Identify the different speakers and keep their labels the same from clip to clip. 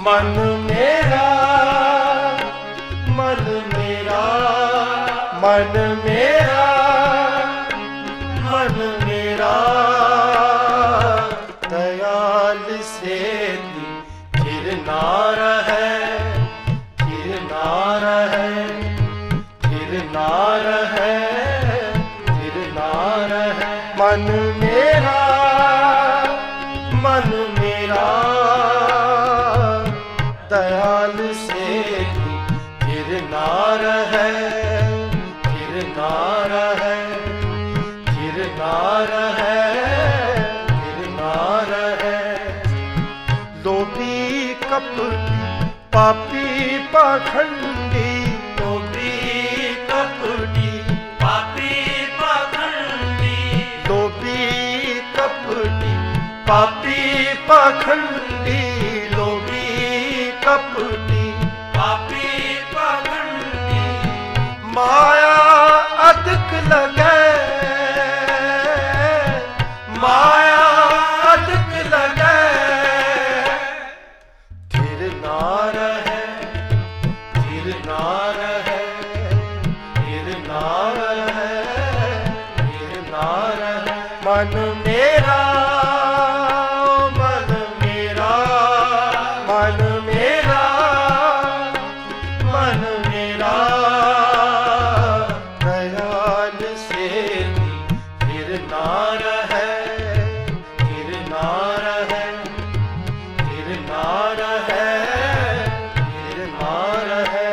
Speaker 1: मन मेरा, मन मेरा, मन मेरा, मन मेरा, दयाल से फिर ना रहे, फिर ना रहे, फिर ना रहे, फिर ना रहे। मन मेरा, मन मेरा, दयाल से फिर ना रहे, फिर ना रहे, फिर ना रहे, फिर ना रहे। लोभी कपटी पापी पाखंडी, लोभी कपटी
Speaker 2: पापी पाखंडी,
Speaker 1: लोभी कपटी पापी पाखंडी, लोभी कपटी
Speaker 2: पापी पाखंडी।
Speaker 1: माया अधिक लगे, माया अधिक लगे, फिर ना रहे, फिर ना रहे, फिर ना रहे, फिर ना रहे। मन मेरा, मन मेरा, मन मेरा, मन मेरा, दयाल से फिर ना रहे, फिर ना रहे, फिर ना रहे, फिर ना रहे।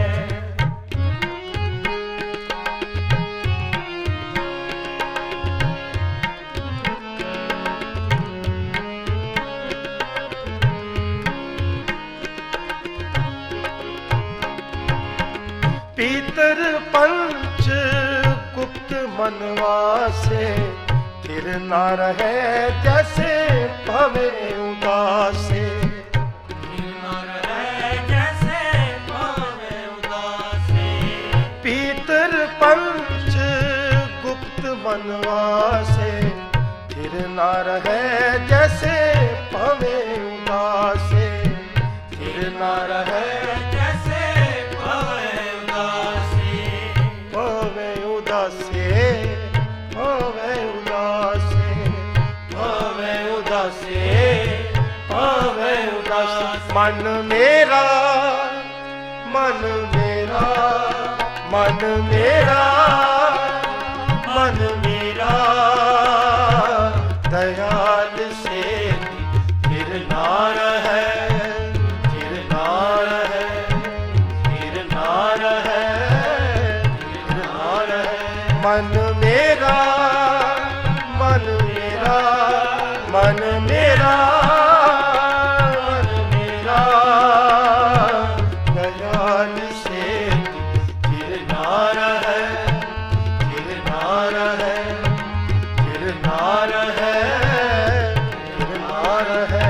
Speaker 1: पीतर पंच गुप्त मनवासे, फिर ना रहे जैसे भवे उदासे,
Speaker 2: फिर ना रहे जैसे भावे उदासे।
Speaker 1: पीतर पंच गुप्त मनवासे, फिर ना रहे जैसे भवे उदासे, फिर ना रहे
Speaker 2: जैसे भावे उदासे।
Speaker 1: भवे उदासे, भवे उदासे, भवे उदासे, भवे उदासे। मन मेरा, मन मेरा, मन मेरा, मन मेरा, दयाल से फिर ना रहे, फिर ना रहे, फिर ना रहे, फिर ना रहे। मन मेरा, मन मेरा, मन मेरा, मन मेरा, दयाल से फिर ना रहे, फिर ना रहे, फिर ना रहे, फिर ना रहे।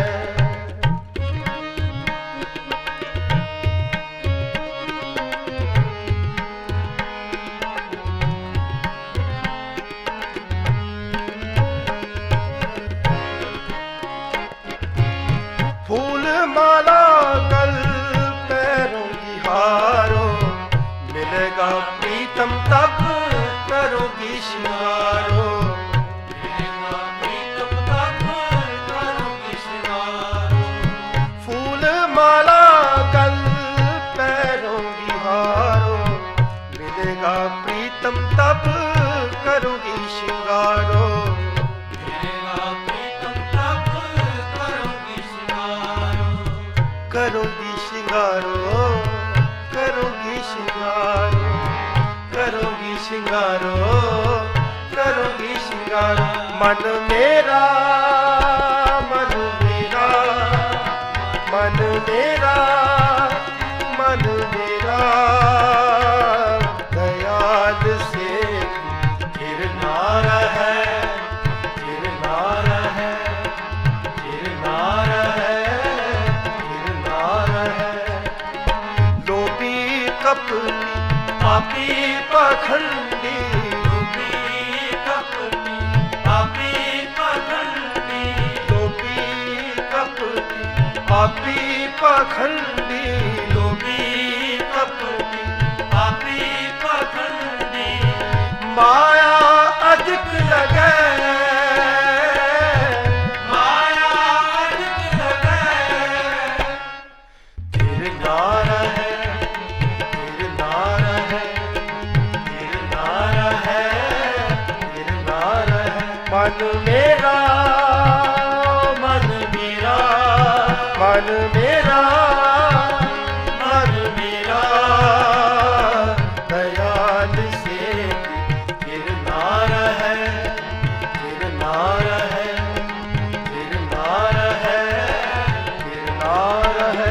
Speaker 1: फूल माला गल पैरों की हारो, मिलेगा प्रीतम तब करोगी श्रृंगारो,
Speaker 2: मिलेगा प्रीतम तब करोगी श्रृंगारो।
Speaker 1: फूल माला गल पैरों की हारो, मिलेगा प्रीतम तब करोगी श्रृंगारो,
Speaker 2: मिलेगा प्रीतम तब करोगी श्रृंगारो।
Speaker 1: करोगी श्रृंगारो, करोगी श्रृंगारो, करोगी श्रृंगारो, करोगी श्रृंगारो। मन मेरा, मन मेरा, मन मेरा, मन मेरा, दयाल से फिर ना रहे, फिर ना रहे, फिर ना रहे, फिर ना रहे। लोभी कपटी पापी पाखंडी,
Speaker 2: लोभी कपटी पापी पाखंडी,
Speaker 1: लोभी कपटी पापी पाखंडी
Speaker 2: लोभी कपटी पापी पाखंडी
Speaker 1: माया अधिक लगे
Speaker 2: माया अधिक लगे
Speaker 1: फिर नार है फिर नार है फिर नार है फिर नार है मन मेरा मन मेरा मन मेरा मन मेरा दयाल से फिर नार है फिर नार है फिर नार है फिर नार है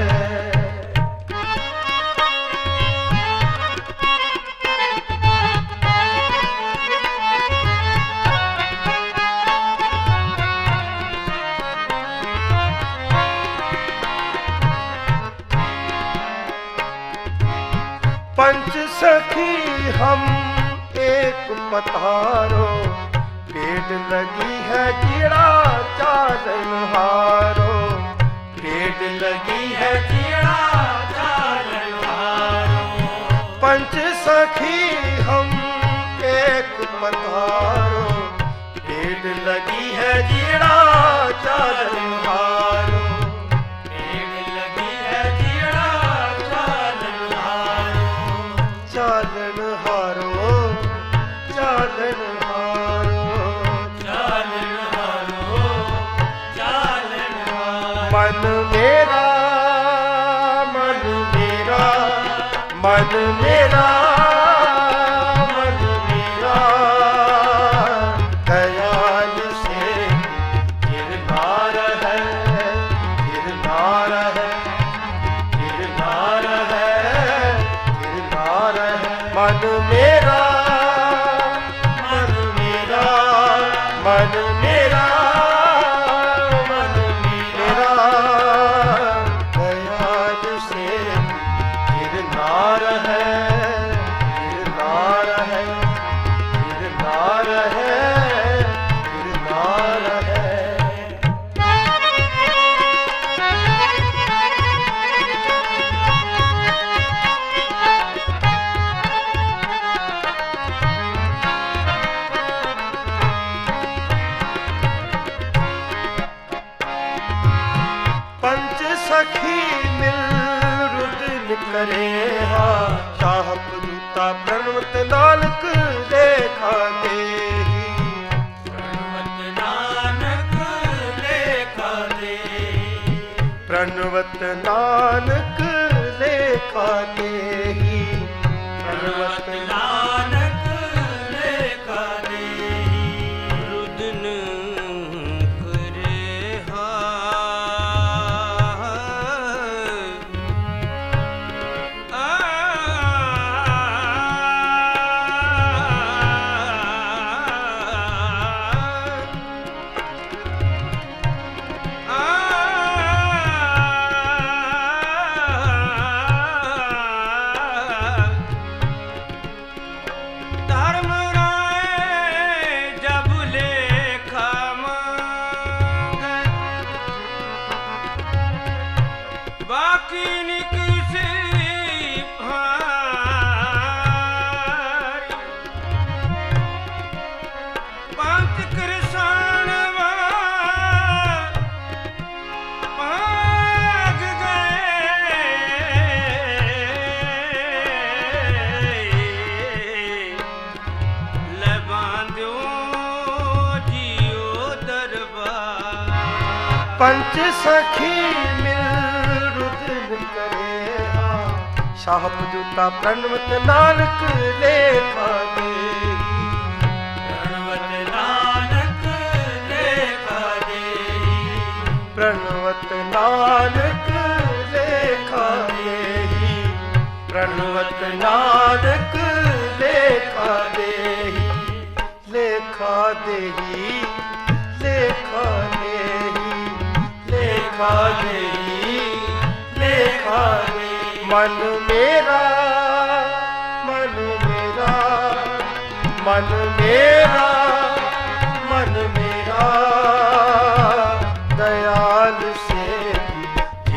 Speaker 1: पंच सखी हम एक पतारो पेड़ लगी है जीड़ा चालन हारो पेड़ लगी है
Speaker 2: जीड़ा चालन हारो
Speaker 1: पंच सखी हम एक पतारो पेड़ लगी है जीड़ा चालन हारो
Speaker 2: पेड़ लगी है जीड़ा चालन हारो
Speaker 1: चालन हारो चालन हारो
Speaker 2: चालन हारो चालन हारो
Speaker 1: मन मेरा मन मेरा मन मेरा मन मेरा दयाल से फिर नार है फिर नार है फिर नार है फिर नार है मन मेरा मन मेरा मन मेरा मन मेरा दयाल से फिर नार है फिर नार है फिर नार है फिर नार है पंच सखी मिल रुदन करे हा साहब दूता प्रणवत नानक देखा देही
Speaker 2: प्रणवत नानक लेखा दे
Speaker 1: प्रणवत नानक देखा देही
Speaker 2: प्रणवत नानक लेखा दे रुदन करे हा धर्म राय जब लेखा मांगे बाकी निकसी भारी पंच कृष्ण मांग गए ले बांधो जियो दरबार
Speaker 1: पंच सखी मिल रुदन करे हा साहब दूता प्रणवत नानक लेखा देही
Speaker 2: प्रणवत नानक लेखा दे
Speaker 1: प्रणवत नानक लेखा देही प्रणवत नानक लेखा देही लेखा देही लेखा देही लेखा देही लेखा देही मन मेरा मन मेरा मन मेरा मन मेरा दयाल से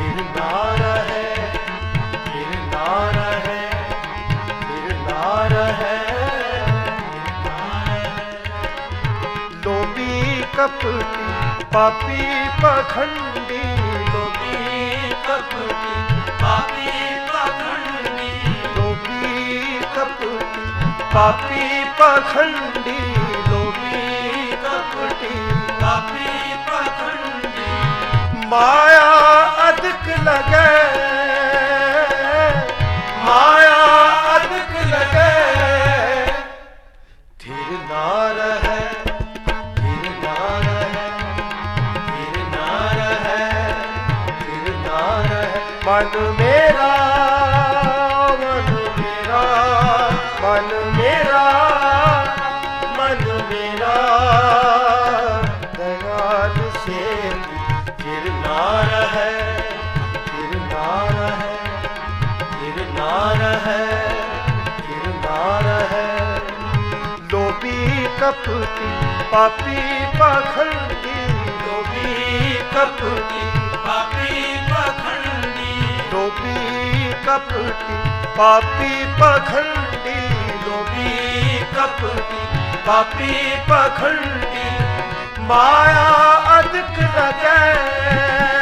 Speaker 1: कपटी पापी पखंडी, लोभी
Speaker 2: कपटी पापी पखंडी,
Speaker 1: लोभी कपटी पापी पखंडी, लोभी
Speaker 2: कपटी पापी पखंडी,
Speaker 1: माया अधिक लगे, माया अधिक लगे, धीर ना रहे, धीर ना रहे, धीर ना रहे, धीर ना रहे। मन मेरा, मन मेरा, मन मेरा, मन मेरा, दयाल से धीर ना रहे, धीर ना रहे, धीर ना रहे, धीर ना रहे। लोभी कपटी पापी पखंडी, लोभी कपटी
Speaker 2: पापी पखंडी,
Speaker 1: लोभी कपटी पापी पखंडी, लोभी कपटी पापी पखंडी, माया अधिक लगे,